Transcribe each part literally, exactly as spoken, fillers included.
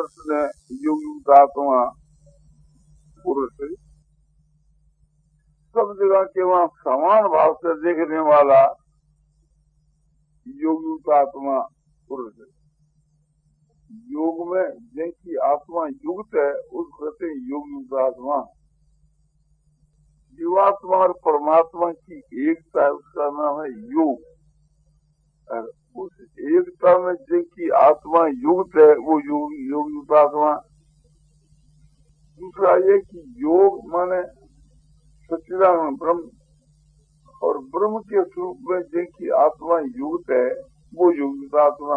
उसने योगितात्मा पुरुष सब जगह के वहाँ समान भाव से देखने वाला योगितात्मा पुरुष है। योग में जिनकी आत्मा युक्त है उसको कहते हैं योगितात्मा। जीवात्मा और परमात्मा की एकता है, उसका नाम है योग। और उस एकता में जिनकी आत्मा युक्त है वो योग योगितात्मा। दूसरा ये कि योग माने सच्चिदानंद ब्रह्म, और ब्रह्म के स्वरूप में जिनकी आत्मा युक्त है वो योगितात्मा।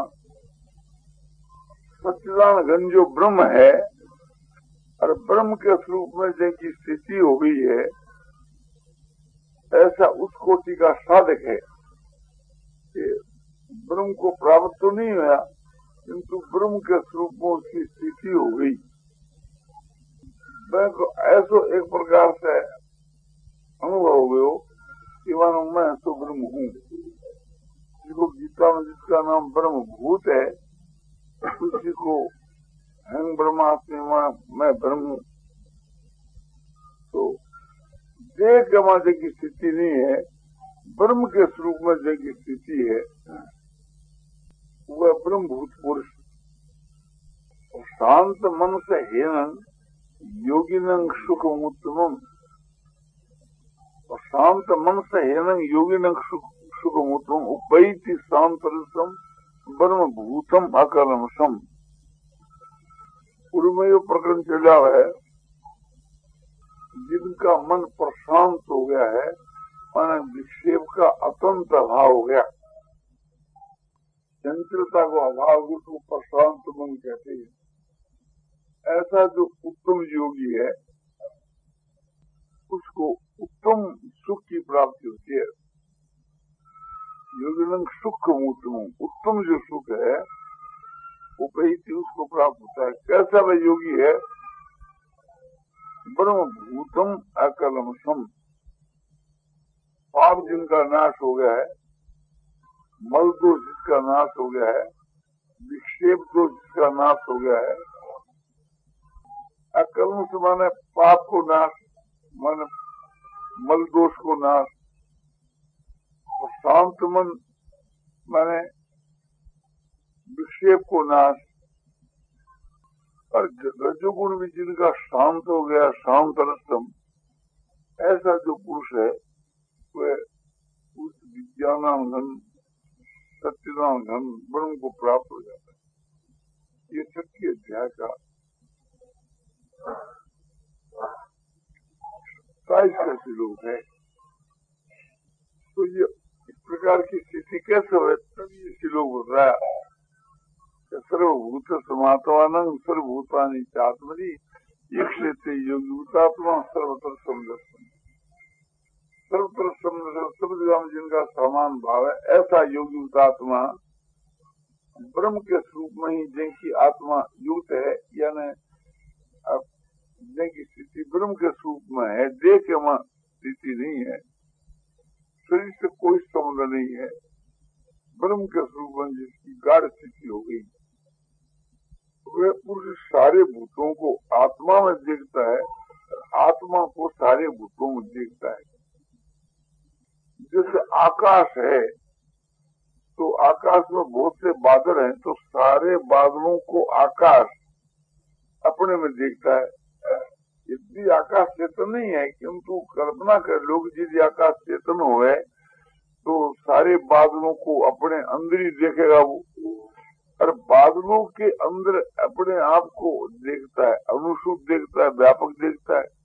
सच्चिदानंद जो ब्रह्म है और ब्रह्म के स्वरूप में जिनकी स्थिति हो गई है, ऐसा उस कोटि का साधक है कि ब्रह्म को प्राप्त तो नहीं हुआ किंतु ब्रह्म के स्वरूप में उसकी स्थिति हो गई। ऐसा एक प्रकार से अनुभव हो गयो कि मानो मैं तो ब्रह्म हूँ। जिसको गीता में जिसका नाम ब्रह्म भूत है, उसी को हम ब्रह्मास्मि मैं ब्रह्म हूँ। तो देह गमाने की स्थिति नहीं है, ब्रह्म के स्वरूप में देह की स्थिति है, वह ब्रह्म भूत पुरुष। शांत मन से हेन योगिनं सुखम उत्तमम। और शांत मन से हेन योगिनं सुखम उत्तमम उपैति शांत रसम ब्रह्म भूतम अकलमसम। पूर्व में ये प्रकरण चला है, जिनका मन प्रशांत हो गया है, माने विक्षेप का अत्यंत अभाव हो गया, चंचलता को अभाव, उसको प्रशांत मन कहते हैं। ऐसा जो उत्तम योगी है उसको उत्तम सुख की प्राप्ति होती है। योगिनं सुख उत्तम, उत्तम जो सुख है उपैति उसको प्राप्त होता है। कैसा वह योगी है? ब्रह्म भूतम अकलमसम। पाप जिनका नाश हो गया है, मल दोष जिसका नाश हो गया है, विक्षेप दोष जिसका नाश हो गया है। अकलम से माने पाप को नाश, माने मल दोष को नाश। और शांत मन माने विक्षेप को नाश। और रजोगुण भी जिनका शांत हो गया, शांत रसम, ऐसा जो पुरुष है वह उस विज्ञानांगन सच्चिदानंद ब्रह्म को प्राप्त हो जाता है। ये छठी अध्याय का सताइस का श्लोक है। तो ये इस प्रकार की स्थिति कैसे हो, तभी ये श्लोक बोल रहा है सर्वभूत समात्मान सर्वभूतानि चात्मनि यक्षते योगितात्मा सर्वत्र समदर्शन। सर्वत्र समदर्शन, सब जगह जिनका समान भाव है, ऐसा योगितात्मा ब्रह्म के स्वरूप में ही जिनकी आत्मा युक्त है, यानी जिनकी स्थिति ब्रह्म के स्वरूप में है, देह के में स्थिति नहीं है, शरीर से कोई संबंध नहीं है, ब्रह्म के स्वरूप में जिसकी गाढ़ स्थिति हो गई, वह पुरुष सारे भूतों को आत्मा में देखता है, आत्मा को सारे भूतों में देखता है। जैसे आकाश है तो आकाश में बहुत से बादल हैं, तो सारे बादलों को आकाश अपने में देखता है। यदि आकाश चेतन नहीं है, किंतु कल्पना कर लोग यदि आकाश चेतन हुए तो सारे बादलों को अपने अंदर ही देखेगा वो, और बादलों के अंदर अपने आप को देखता है, अनुसूत देखता है, व्यापक देखता है।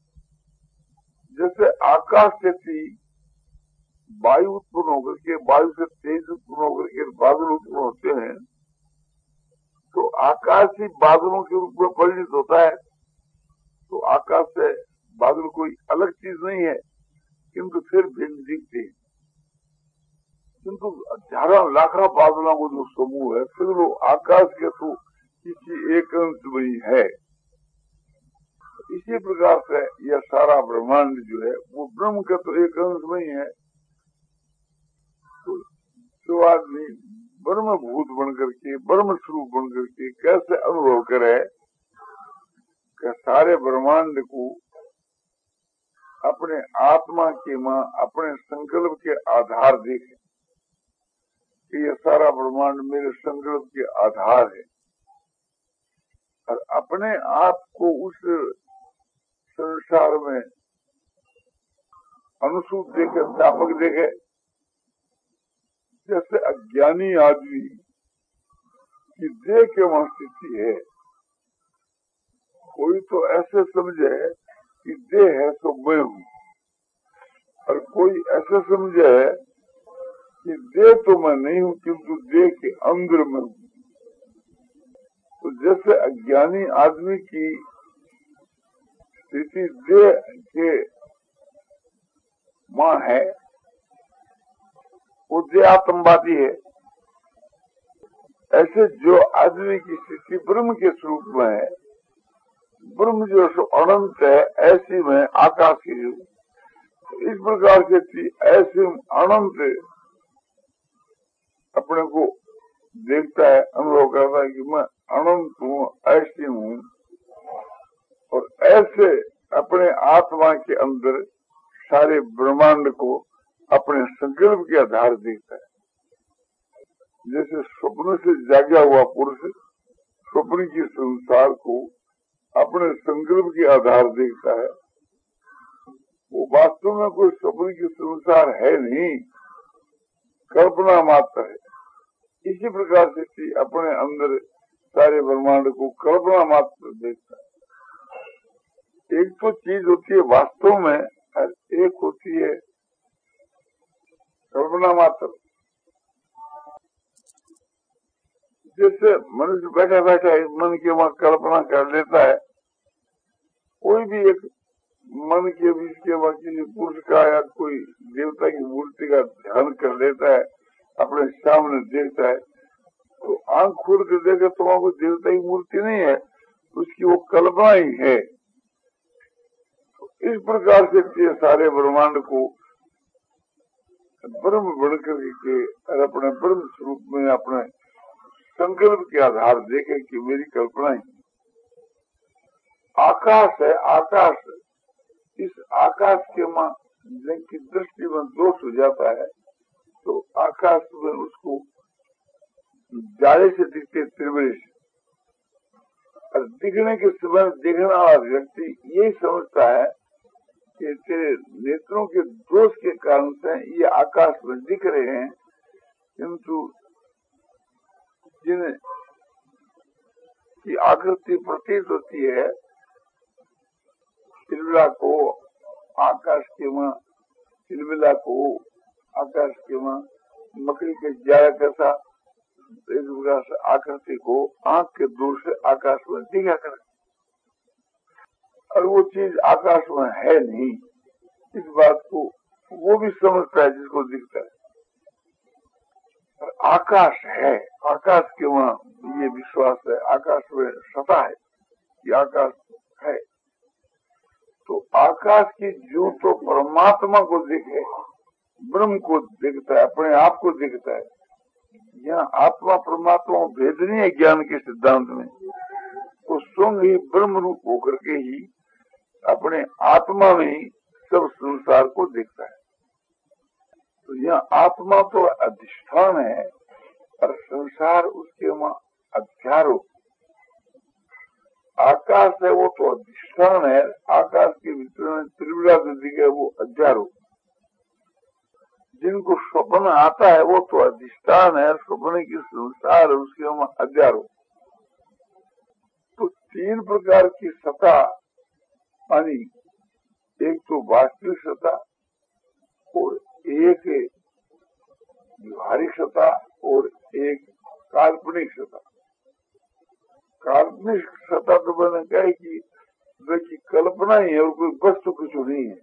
जैसे आकाश से थी वायु उत्पन्न होकर के, वायु से तेज उत्पन्न होकर के बादल उत्पन्न होते हैं, तो आकाश ही बादलों के रूप में परिणित होता है। तो आकाश से बादल कोई अलग चीज नहीं है, किंतु फिर भिन्न दिखते हैं। किंतु हजारों लाखों बादलों को जो समूह है, फिर वो आकाश के तो किसी एक अंश में ही है। इसी प्रकार से यह सारा ब्रह्मांड जो है वो ब्रह्म के तो एक अंश में ही है। तो जो आदमी ब्रह्म भूत बनकर के, ब्रह्म स्वरूप बनकर के कैसे अनुभव करे कि सारे ब्रह्मांड को अपने आत्मा के मां अपने संकल्प के आधार देखे कि ये सारा ब्रह्मांड मेरे संकल्प के आधार है, और अपने आप को उस संसार में अनुसूत देखे, व्यापक देखे। जैसे अज्ञानी आदमी की देह के वहां स्थिति है, कोई तो ऐसे समझे कि देह है तो मैं हूँ, और कोई ऐसे समझे कि देह तो मैं नहीं हूँ किंतु देह के अंदर में हूँ। तो जैसे अज्ञानी आदमी की स्थिति देह के मां है, वो देहात्मवादी है, ऐसे जो आदमी की स्थिति ब्रह्म के स्वरूप में है, ब्रह्म जो सो अनंत है, ऐसी में आकाश की जो इस प्रकार से थी, ऐसे अनंत अपने को देखता है, अनुभव करता है कि मैं अनंत हूँ, ऐसी हूँ, और ऐसे अपने आत्मा के अंदर सारे ब्रह्मांड को अपने संकल्प के आधार देखता है। जैसे स्वप्न से जागा हुआ पुरुष स्वप्न के संसार को अपने संकल्प के आधार देखता है, वो वास्तव में कोई स्वप्न के संसार है नहीं, कल्पना मात्र है। इसी प्रकार से अपने अंदर सारे ब्रह्मांड को कल्पना मात्र देखता है। एक तो चीज होती है वास्तव में, और एक होती है कल्पना मात्र। जैसे मनुष्य बैठा बैठा मन के वहां कल्पना कर लेता है, कोई भी एक मन के बीच के वहां किसी पुरुष का या कोई देवता की मूर्ति का ध्यान कर लेता है, अपने सामने देखता है, तो आंख खोल कर देखे तो वहां कोई देवता की मूर्ति नहीं है, उसकी वो कल्पना ही है। तो इस प्रकार से सारे ब्रह्मांड को ब्रह्म बनकर के और अपने ब्रह्म स्वरूप में अपने संकल्प के आधार देखे कि मेरी कल्पना ही आकाश है। आकाश, इस आकाश के मां जिनकी दृष्टि में दोष हो जाता है, तो आकाश में उसको जाले से दिखते त्रिवेश, और दिखने के समय देखने वाला व्यक्ति यही समझता है कि तेरे नेत्रों के दोष के कारण से ये आकाश में दिख रहे हैं, किंतु जिन की आकृति प्रतीत होती है, तिलमिला को आकाश के मां, तिलमिला को आकाश के मां मकड़ी के जाया कैसा इस प्रकार से आकृति को आंख के दूर से आकाश में दिखा कर, और वो चीज आकाश में है नहीं, इस बात को वो भी समझता है जिसको दिखता है। और आकाश है, आकाश के वहां ये विश्वास है, आकाश में सता है कि आकाश है। तो आकाश की जो तो परमात्मा को दिखे, ब्रह्म को दिखता है, अपने आप को दिखता है। यहाँ आत्मा परमात्मा भेद नहीं है ज्ञान के सिद्धांत में, तो स्वयं ही ब्रह्म रूप होकर के ही अपने आत्मा में ही सब संसार को देखता है। तो यह आत्मा तो अधिष्ठान है, और संसार उसके वहां अध्यारोप। आकाश है वो तो अधिष्ठान है, आकाश के भीतर में त्रिविधा दृष्टि है वो अध्यारोप। जिनको स्वप्न आता है वो तो अधिष्ठान है, स्वप्न की संसार उसके वहां अध्यारोप। तो तीन प्रकार की सत्ता मानी, एक तो वास्तविक सत्ता, और एक व्यवहारिक सत्ता, और एक काल्पनिक सत्ता। काल्पनिक सत्ता तो मैंने कहा कि की कल्पना ही है और कोई वस्तु कुछ नहीं है।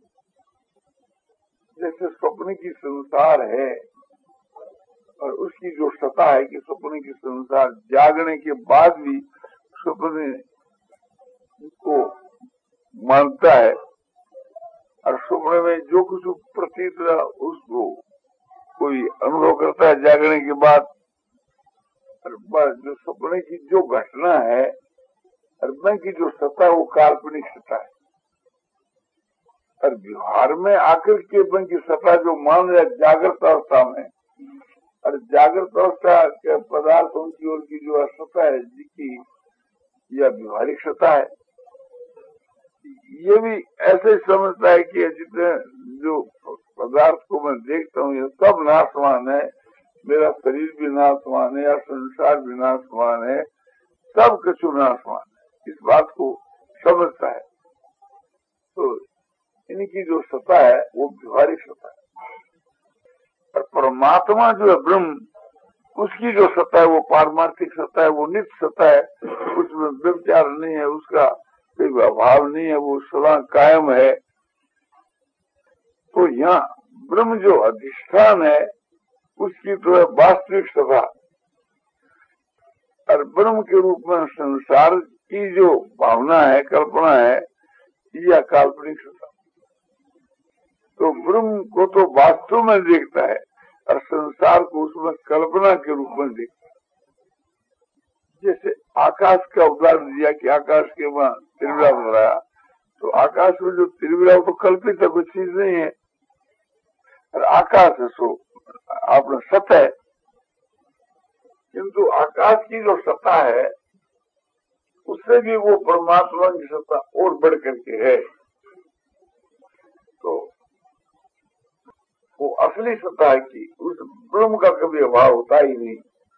जैसे स्वप्न की संसार है, और उसकी जो सत्ता है कि स्वप्न की संसार जागने के बाद भी स्वप्न को मानता है, और स्वप्न में जो कुछ प्रतीत रहा उसको कोई अनुभव करता है जागने के बाद, और जो सपने की जो घटना है और मन की जो सत्ता है वो काल्पनिक सत्ता है। और व्यवहार में आकर के मन की सत्ता जो मान रहे जागृत अवस्था में, और जागृत अवस्था के पदार्थों की ओर की जो सत्ता है जिसकी यह व्यवहारिक सत्ता है, ये भी ऐसे समझता है कि जितने जो पदार्थ को मैं देखता हूँ ये सब नाशवान है, मेरा शरीर भी नाशवान है या संसार भी नाशवान है, सब कुछ नाशवान है, इस बात को समझता है। तो इनकी जो सत्ता है वो व्यवहारिक सत्ता है। और परमात्मा जो है ब्रह्म, उसकी जो सत्ता है वो पारमार्थिक सत्ता है, वो नित्य सत्ता है, उसमें व्यभिचार नहीं है, उसका कोई अभाव नहीं है, वो सदा कायम है। तो यहाँ ब्रह्म जो अधिष्ठान है उसकी तो है वास्तविक सत्ता, और ब्रह्म के रूप में संसार की जो भावना है, कल्पना है, यह काल्पनिक सत्ता। तो ब्रह्म को तो वास्तव में देखता है और संसार को उसमें कल्पना के रूप में देखता है। जैसे आकाश का उदाहरण दिया कि आकाश के वहां त्रिविरा बनाया, तो आकाश में जो त्रिविरा तो कल्पित है, कुछ चीज नहीं है, और आकाश है सो आपने सत्य है। किंतु आकाश की जो सत्ता है उससे भी वो परमात्मा की सत्ता और बढ़ करके है। तो वो असली सत्ता है कि उस ब्रह्म का कभी अभाव होता ही नहीं।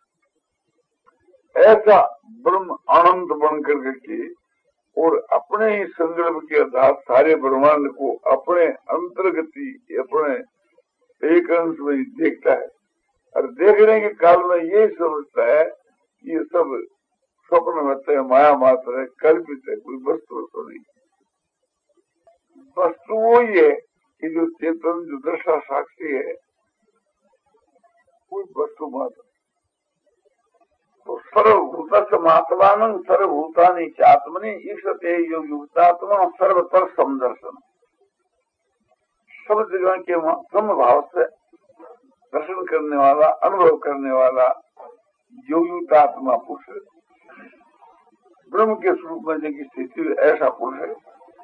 ऐसा ब्रह्म अनंत बन करके और अपने ही संकल्प के आधार सारे ब्रह्मांड को अपने अंतर्गति, अपने एक अंश में देखता है, और देखने के काल में यही समझता है कि ये सब स्वप्न होते हैं, माया मात्र है, कल्पित है, कोई वस्तु तो नहीं। वस्तु वो ही है कि जो चेतन, जो दृष्टा साक्षी है, कोई वस्तु मात्र। तो सर्वभूतमात्मान सर्वभूतानि चात्मनि ईक्षते यो युक्तात्मा सर्वतर समदर्शन। सब जगह के समभाव से दर्शन करने वाला, अनुभव करने वाला योगितात्मा पुरुष है, ब्रह्म के स्वरूप में जिनकी स्थिति ऐसा पुरुष है।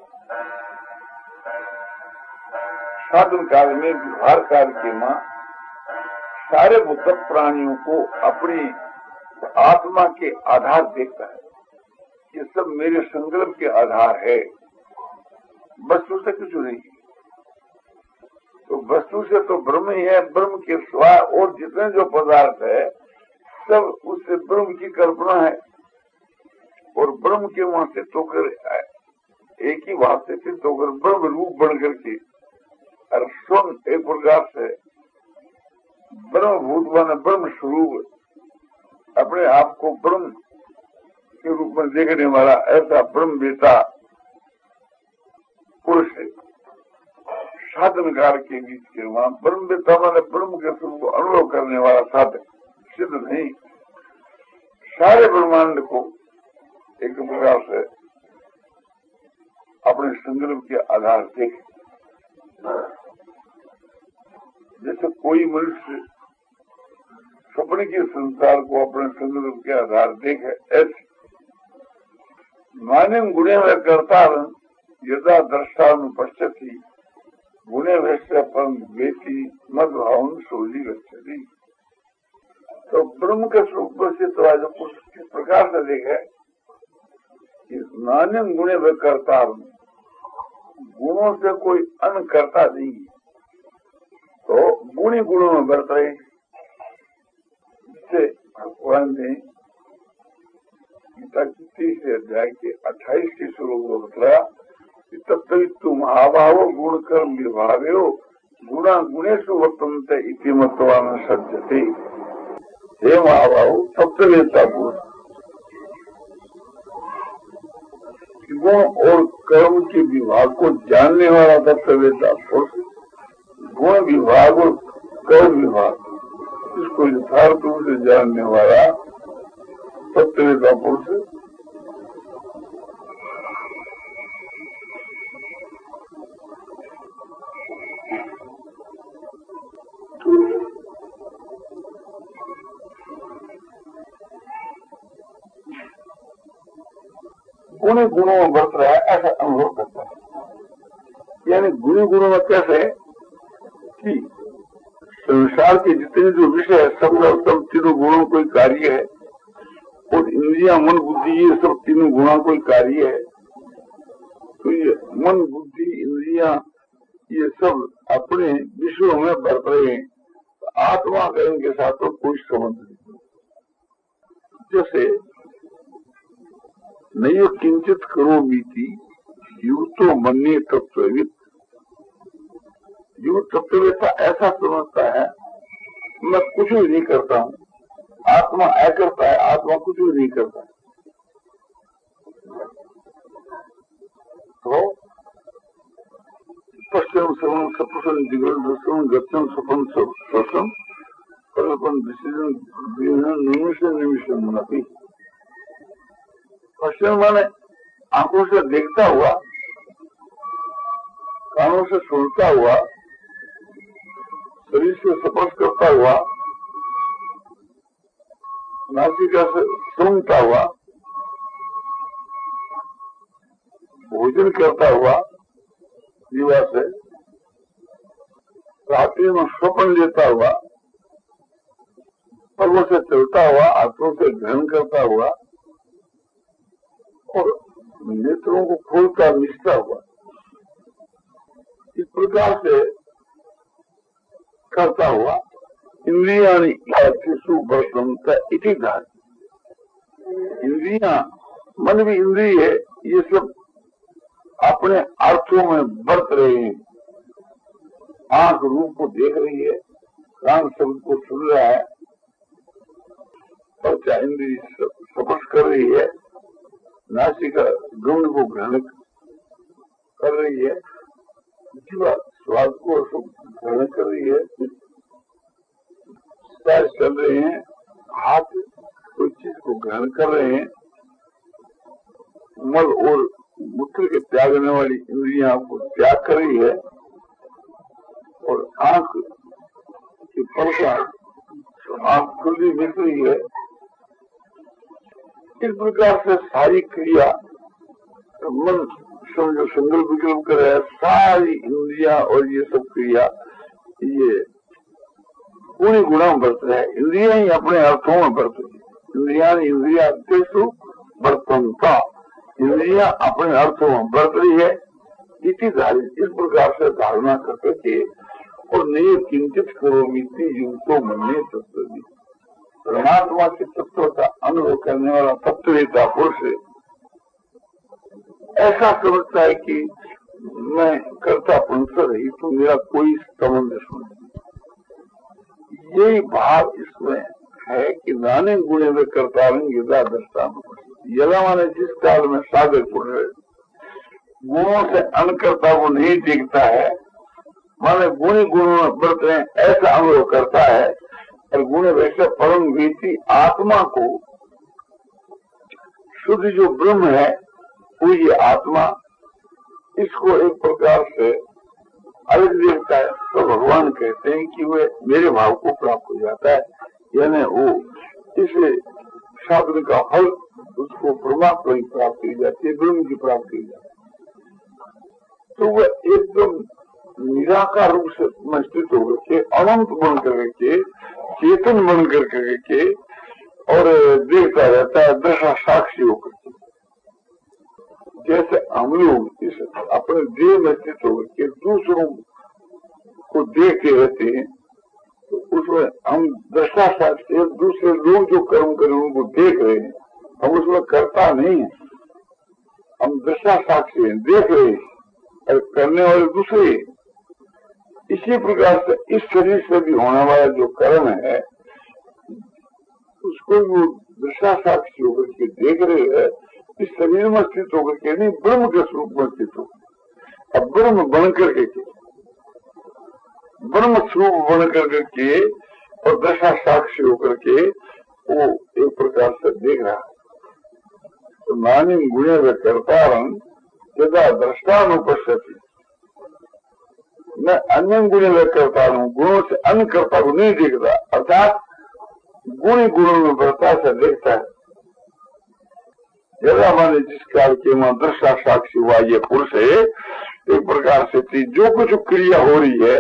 साधन काल में, व्यवहार काल के मां सारे बुद्ध प्राणियों को अपनी आत्मा के आधार देखता है। ये सब मेरे संकल्प के आधार है, वस्तु से कुछ नहीं। तो वस्तु से तो ब्रह्म ही है, ब्रह्म के सिवाय और जितने जो पदार्थ है सब उससे ब्रह्म की कल्पना है। और ब्रह्म के वहां से होकर एक ही भाव से सिद्ध होकर ब्रह्म रूप बन करके और स्वयं एक प्रकार से ब्रह्म भूत बने, ब्रह्म स्वरूप अपने आप को ब्रह्म के रूप में देखने वाला ऐसा ब्रह्म बेटा पुरुष है। साधन काल के बीच के वहां ब्रह्म बेटा माने ब्रह्म के स्वरूप को अनुभव करने वाला साधन सिद्ध नहीं, सारे ब्रह्मांड को एक प्रकार से अपने संकल्प के आधार देखे। जैसे कोई मनुष्य सपने के संसार को अपने संकल्प के आधार देखे, ऐसे माने गुणे में करता यदा दृष्टानुपश्यति गुणे वैश्यपन बेटी मद भावन सोली गच्छति। तो ब्रह्म के स्वरूप से तो आज किस प्रकार से देखे, नान्य गुणे में करता, गुणों से कोई अन्न करता नहीं, तो गुणी गुणों में बढ़ रहे। जिससे भगवान ने गीता की तीसरे अध्याय के अट्ठाईस के श्लोक को बताया कि तब तक तुम आभाव गुण कर्म विभागे हो गुणा गुणेशु वर्तनते इति मतवान सज्जते। हे महाभाव सप्तवेता पुरुष, गुण और कर्म के विभाग को जानने वाला सप्तवेता पुरुष, गुण विभाग और कर्म विभाग इसको यथार्थ रूप से जानने वाला सप्तवेता पुरुष। गुणी गुणों में बरत रहा है ऐसा अनुभव करता है। यानी गुणी गुणों में कैसे कि संसार के जितने जो विषय है सब सब तीनों गुणों कोई कार्य है, और इंद्रिया मन बुद्धि ये सब तीनों गुणों कोई कार्य है। तो ये मन बुद्धि इंद्रिया ये सब अपने विषयों में बरत रहे हैं, आत्मा का इनके साथ तो कोई संबंध नहीं। जैसे नयो किंचित करोमीति युक्तो मन्ये तत्वविद, युक्त तत्ववेत्ता ऐसा समझता है मैं कुछ भी नहीं करता हूँ, आत्मा ऐ करता है, आत्मा कुछ भी नहीं करता है। तो पश्चिम श्रवण सप्रसन जिगरण दर्शन गच्छन सपन स्वसन परपन डिसीजन निमिषन निमिषन नपी। पश्चिम माने आंखों से देखता हुआ, कानों से सुनता हुआ, शरीर से स्पर्श करता हुआ, नासिका से सूंघता हुआ, भोजन करता हुआ जीवा से, रात्रि में स्वप्न लेता हुआ, पलों से चलता हुआ, हाथों से ग्रहण करता हुआ और नेत्रों को खोलता मिचता हुआ, इस प्रकार से करता हुआ इंद्रियाणि इति वर्तन्ते इति धान। इंद्रिया मन भी इंद्रिय है, ये सब अपने अर्थों में बरत रहे हैं। आंख रूप को देख रही है, कान शब्द को सुन रहा है, त्वचा इंद्रिय स्पर्श कर रही है, नासिका गंध को ग्रहण कर रही है, जीवा स्वाद को ग्रहण कर रही है, पैर चल रहे हैं, हाथ कोई चीज को ग्रहण कर रहे हैं, मल और मूत्र के त्यागने वाली इंद्रियां को त्याग कर रही है, और आंख की पलका आंख खुली मिल रही है। इस प्रकार से सारी क्रिया मन समझो संकल्प विकल्प करे, सारी इंद्रिया और ये सब क्रिया ये पूरी गुणों में बरत रहे हैं। इंद्रिया ही अपने अर्थों में बरत रही है। इंद्रिया इंद्रिया तेसु बर्तनता, इंद्रिया अपने अर्थों में बरत रही है। इति धारी, इस प्रकार से धारणा करके के और नए किंचित करोमीति युक्तो मन्ये तत्वविद, परमात्मा के तत्व का अनुभव करने वाला तत्ववेत्ता पुरुष ऐसा समझता है कि मैं करता पंसर रही तो मेरा कोई संबंध नहीं। यही भाव इसमें है कि नाने गुणे में करता गिरदा दस्ता यला माने जिस काल में सागर पुरुष गुणों से अनकर्ता वो नहीं देखता है, माने गुणी गुणों में बरत रहे ऐसा अनुभव करता है, और गुण वैसे परम भीति आत्मा को शुद्ध जो ब्रह्म है वो ये आत्मा, इसको एक प्रकार से अलग देखता है। तो भगवान कहते हैं कि वे मेरे भाव को प्राप्त हो जाता है, यानी वो इस साधन का फल उसको परमात्मा की प्राप्ति हो जाती है, ब्रह्म की प्राप्ति हो जाती है। तो वह एकदम निराकार रूप से स्थित होकर के, अनंत बन करके, चेतन बन करके और देखता रहता है दशा साक्षी होकर के। जैसे हम लोग इस अपने देह में स्थित होकर के दूसरों को देखते रहते हैं, तो उसमें हम दशा साक्षी, दूसरे लोग जो कर्म करें उनको देख रहे हैं, हम उसमें करता नहीं है, हम दशा साक्षी हैं, देख रहे हैं, और करने वाले दूसरे। इसी प्रकार से इस शरीर से भी होने वाला जो कर्म है उसको वो दशा साक्षी होकर के देख रहे हैं, इस शरीर में स्थित होकर के नहीं, ब्रह्म के स्वरूप में स्थित हो। अब ब्रह्म बन करके ब्रह्म स्वरूप बन करके और दशा साक्षी होकर के वो एक प्रकार से देख रहा है। तो नानी गुणे व कर्तारं यदा दृष्टानुपश्यति, मैं अन्य गुणे व करता हूँ, गुणों से अन्य कर्ता को नहीं देखता, अर्थात गुण गुणों में बढ़ता से देखता है। जगह माने जिस काल के वहां दृष्टा साक्षी हुआ ये पुरुष है, एक प्रकार से थी जो कुछ क्रिया हो रही है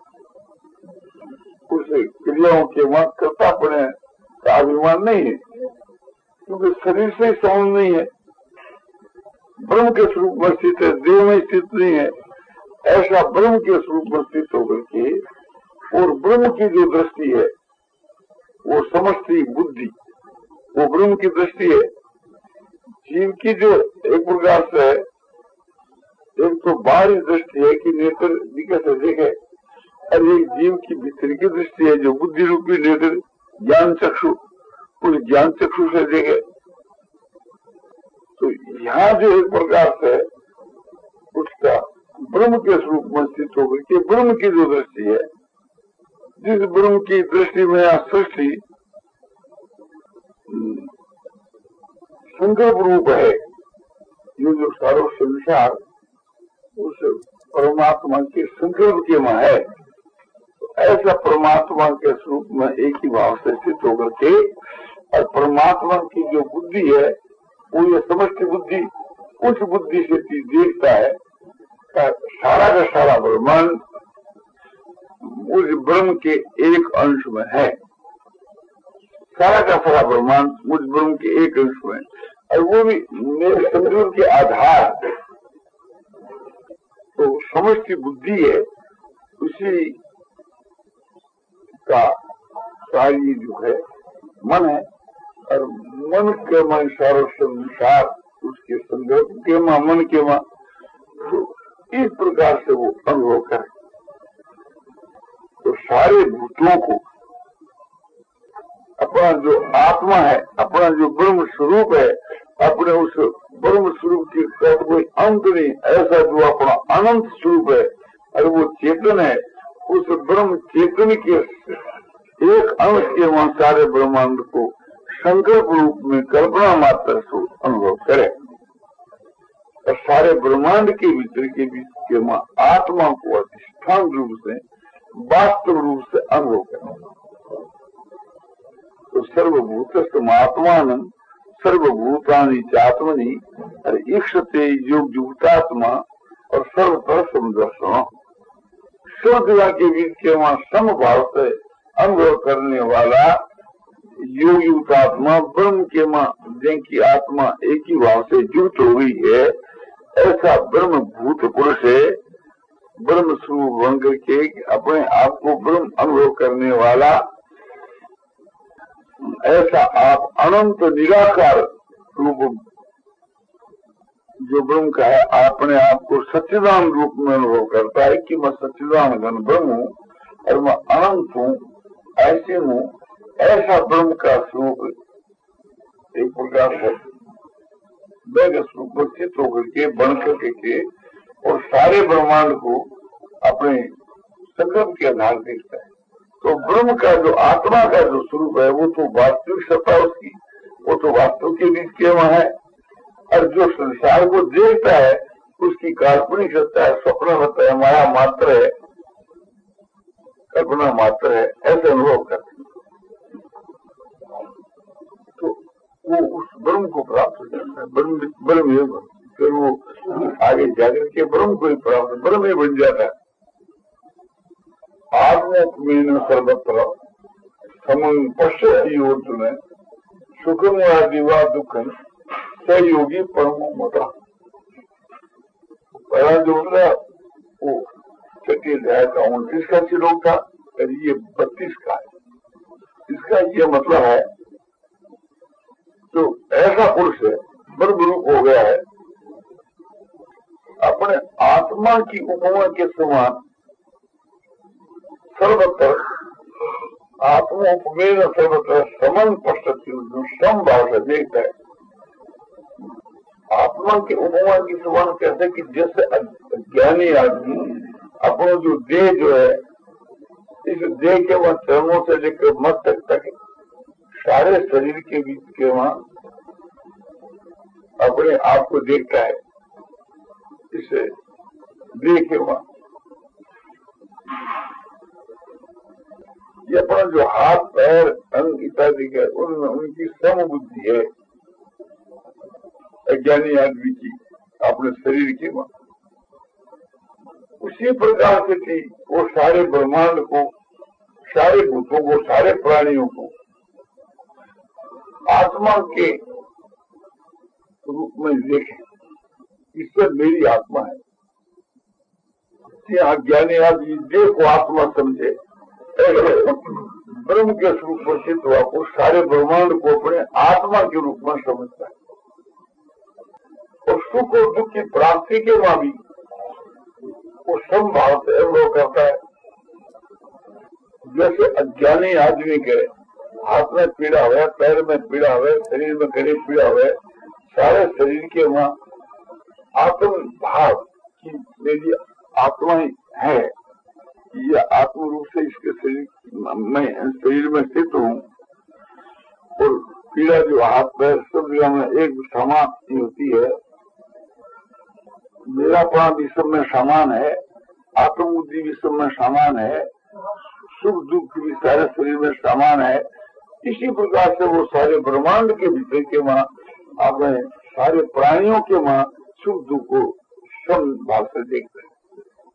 उस क्रियाओं के वहां कर्तापने का अभिमान नहीं है, क्योंकि शरीर से ही समझ नहीं है, ब्रह्म के स्वरूप में स्थित है, देह में स्थित नहीं है। ऐसा ब्रह्म के स्वरूप में स्थित होकर के और ब्रह्म की जो दृष्टि है वो समष्टि बुद्धि, वो ब्रह्म की दृष्टि है। जीव की जो एक प्रकार से एक तो बाहरी दृष्टि है कि नेत्र दिखे से देखे, और एक जीव की भीतर की दृष्टि है जो बुद्धि रूपी नेत्र ज्ञान चक्षु, उस ज्ञान चक्षु से देखे। तो यहाँ जो एक प्रकार से उसका ब्रह्म के स्वरूप में स्थित होकर के ब्रह्म की जो दृष्टि है, जिस ब्रह्म की दृष्टि में यहाँ सृष्टि संकल्प रूप है, ये जो सारो संसार उस परमात्मा के संकल्प के में है, तो ऐसा परमात्मा के स्वरूप में एक ही भाव से स्थित होकर के और परमात्मा की जो बुद्धि है वो ये समष्टि बुद्धि, उस बुद्धि से देखता है सारा का सारा ब्रह्मांड उस ब्रह्म के एक अंश में है, सारा का सारा ब्रह्मांड उस ब्रह्म के एक अंश में, और वो भी मेरे संकल्प के आधार। तो समष्टि बुद्धि है, उसी का सारी जो है मन है, और मन के मन सारो संसार उसके संकल्प के मां मन के मां, तो इस प्रकार से वो अनुभव करे। तो सारे भूतों को अपना जो आत्मा है, अपना जो ब्रह्म स्वरूप है, अपने उस ब्रह्म स्वरूप की कोई अंत नहीं, ऐसा जो अपना अनंत स्वरूप है और वो चेतन है, उस ब्रह्म चेतन के एक अंश के वहां सारे ब्रह्मांड को संकल्प रूप में कल्पना मात्र से अनुभव करे, और सारे ब्रह्मांड के भीतर के बीच के वहां आत्मा को अधिष्ठान रूप से वास्तव रूप से अनुभव करे। तो सर्वभूत आत्मान सर्वभूतानि चात्मनि और ईक्षते योग युक्तात्मा और सर्वतर समदर्शन, सब जगह के बीच के वहां समभाव से अनुभव करने वाला योग युक्तात्मा ब्रह्म के मां जिनकी आत्मा एक ही भाव से युक्त हो गई है, ऐसा ब्रह्म भूत पुरुष है, ब्रह्म स्वरूप बन करके अपने आप को ब्रह्म अनुभव करने वाला, ऐसा आप अनंत निराकार रूप जो ब्रह्म का है, अपने आप को सच्चिदान रूप में अनुभव करता है कि मैं सच्चिदान घन ब्रह्म हूँ और मैं अनंत हूँ, ऐसे हूँ। ऐसा ब्रह्म का स्वरूप एक प्रकार से वेग स्वरूप में स्थित होकर के बन करके के और सारे ब्रह्मांड को अपने संकल्प के आधार देखता है। तो ब्रह्म का जो आत्मा का जो स्वरूप है वो तो वास्तविक सत्ता उसकी, वो तो वास्तव के बीच के वहां है, और जो संसार को देखता है उसकी काल्पनिक सत्ता है, स्वप्न सत्ता है, माया मात्र है, कल्पना मात्र है, ऐसे अनुभव करते। तो वो उस ब्रह्म को प्राप्त हो जाता है, ब्रह्म ब्रह्म फिर वो आगे जाकर के ब्रह्म को ही प्राप्त ब्रह्म ही बन जाता है। आत्मोपमेन सर्वत्र समं पश्यति अर्जुन सुखम आदि वा दुखम सहयोगी परमो मता। पहला जो था वो छठी अध्याय का उनतीस का श्लोक था, और ये बत्तीस का है। इसका ये मतलब है तो ऐसा पुरुष है ब्रह्म रूप हो गया है, अपने आत्मा की उपमा के समान सर्वत्र आत्मा उपमेय सर्वत्र समन पश्यति जो सम भाव से देखता है। आत्मा के उपमा की समान कहते कि जैसे अज्ञानी आदमी अपना जो देह जो है, इस देह के वहां चरणों से लेकर मस्तक तक सारे शरीर के बीच के वहां अपने आप को देखता है, इसे देखे वहां ये अपना जो हाथ पैर अंग इत्यादि है उनमें उनकी सम बुद्धि है। अज्ञानी आदमी की अपने शरीर की मां, उसी प्रकार से थी वो सारे ब्रह्मांड को, सारे भूतों को, सारे प्राणियों को आत्मा के रूप में देखे। ईश्वर मेरी आत्मा है। अज्ञानी आदमी देह को आत्मा समझे, ब्रह्म के स्वरूप में सिद्ध हुआ वो सारे ब्रह्मांड को अपने आत्मा के रूप में समझता है। और सुख और दुख की प्राप्ति के वहां भी वो समभाव से अनुभव करता है। जैसे अज्ञानी आदमी के हाथ में पीड़ा हुआ, पैर में पीड़ा हुआ, शरीर में गरीब पीड़ा हुआ, सारे शरीर के वहां आत्म भाव की मेरी आत्मा ही है, यह आत्म रूप से इसके शरीर में शरीर में स्थित हूँ। और पीड़ा जो हाथ पैर सब जगह में एक समान ही होती है। मेरा प्राण भी सब में समान है, आत्म बुद्धि भी सब में समान है, सुख दुख भी सारे शरीर में समान है। इसी प्रकार से वो सारे ब्रह्मांड के भीतर के वहां अपने सारे प्राणियों के वहां सुख दुख को सम भाव से देखते हैं।